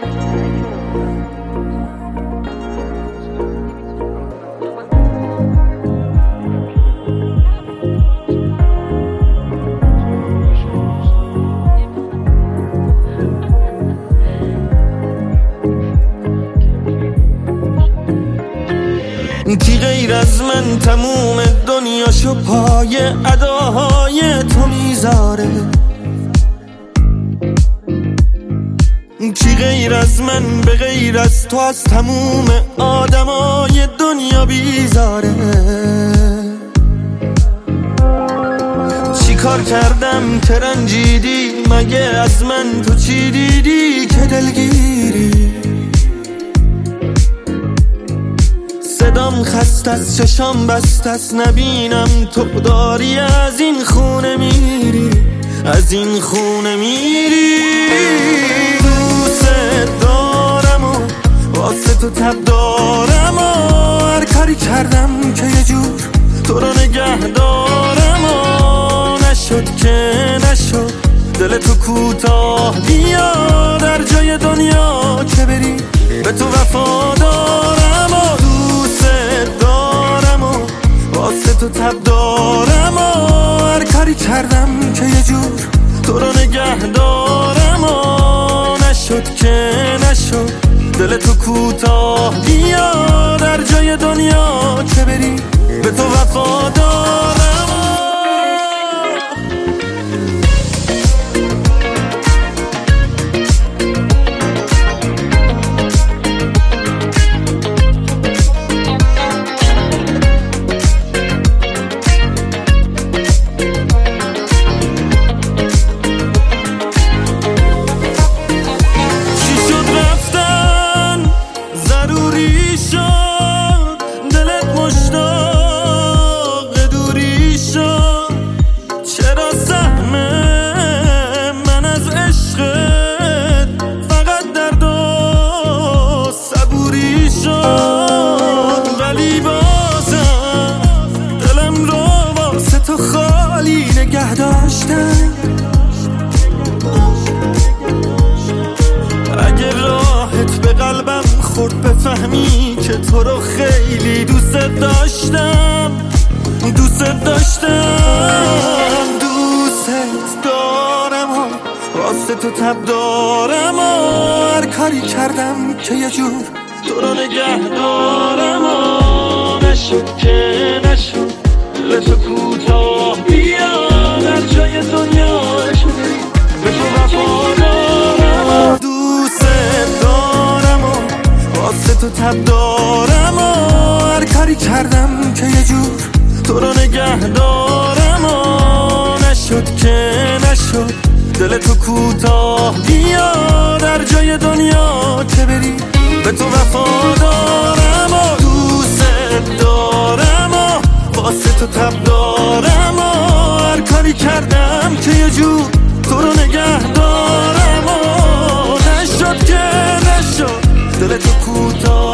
کی غیر از من تموم دنیاشو پای اداهای تو میذاره؟ کی غیر از من به غیر از تو از تموم آدمای دنیا بیزاره؟ چی کار کردم که رنجیدی؟ مگه از من تو چی دیدی که دلگیری؟ صدام خست از چشام بست از نبینم تو داری از این خونه میری، از این خونه میری. دوست دارم و واسه تو تب دارم و هر کاری کردم که یه جور تو رو نگه دارم و نشد که نشد دل تو کوتاه بیا در جای دنیا که بری به تو وفادارم و دوست دارم و واسه تو تب دارم و هر کاری کردم که یه جور تو رو نگه دارم و نشد که نشد دل تو کوتاه بیا در جای دنیا که بری به تو وفادارم. نگه داشتم اگه راحت به قلبم خورد بفهمی که تو رو خیلی دوست داشتم، دوست داشتم. دوست دارم و واسه تو تب دارم و هر کاری کردم که یه جور تو رو نگه دارم و نشد که نشد دل تو کوتاه بیا در جای دنیا به تو وفادارم. دوست دارم و واسه تو تب دارم و هر کاری کردم که یه جور تو رو نگه دارم و نشد که نشد دل تو کوتاه بیا در جای دنیا که بری به تو وفادارم و دوست دارم و واسه تو تب دارم و هر کاری کردم که یه جور تو رو نگه دارم و نشد که نشد دل تو کوتاه